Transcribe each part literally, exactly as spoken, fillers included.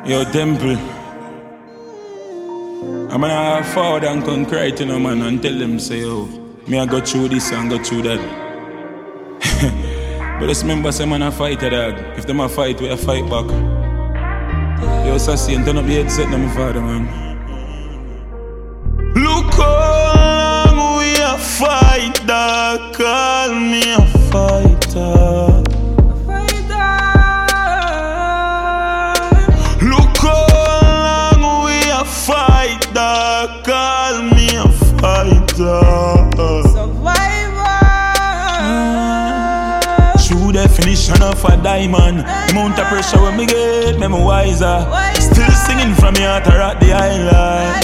Yo, Temple. I'm gonna forward and come cry to no man and tell them, say, yo, me I go through this and go through that. But just remember, say, man, I fight, dog. If them a fight, we a fight back. Yo, Sassy, and turn up the headset, now, my father, man. Look how long we a fight, dog. Call me a fighter. Call me a fighter. Survivor. uh, True definition of a diamond. The amount of pressure when me get, me more wiser. Still singing from me heart at the island.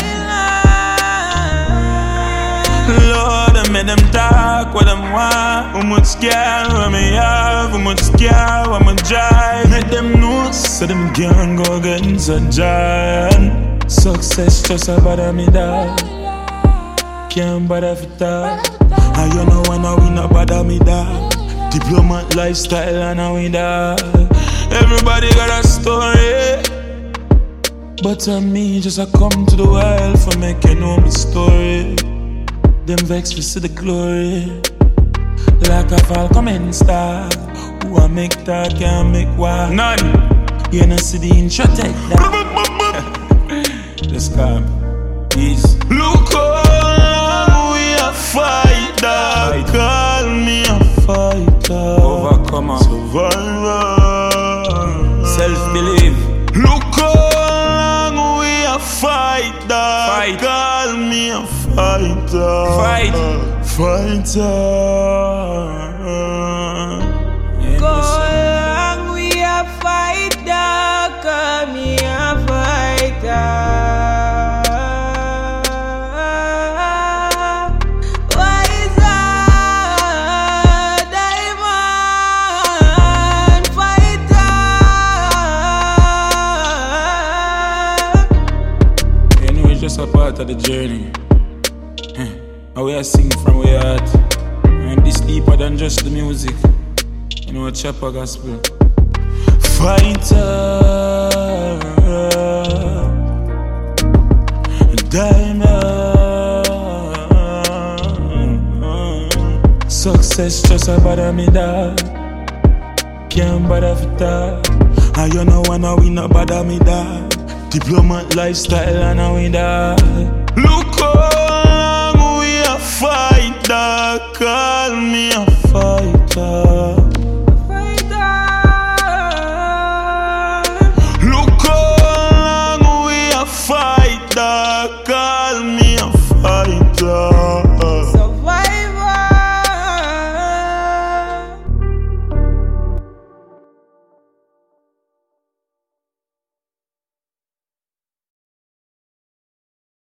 Lord, I made them talk what them want. How much scare what me have, how much scare what me drive. Make them know so them can't go against a giant. Success just a bother me, dog. Can't bother for that. And you know when I win a bother me, dog. Diplomat lifestyle and I win, dog. Everybody got a story, but on me just a come to the world for make you know my story. Them vex to see the glory. Like a Falcon star. Who I make that can't make war. None. You know see the intro take that. Just calm, easy. Look how long we a fight, dog. Call me a fighter. Overcomer, survivor, self-belief. Look how long we a fight, dog. Fight. Call me a fighter. Fight, fighter. Yeah, go long we a fight, dog. Call me a fighter. Just a part of the journey. And we are singing from where heart. And this deeper than just the music. You know, a chopper gospel. Fighter, diamond. Success just a bother me, dog. Can't bother for that. And you know when I win a bother me, dog. Diplomat lifestyle and a win, dog. Look how long we a fight, dog. Call me a fighter.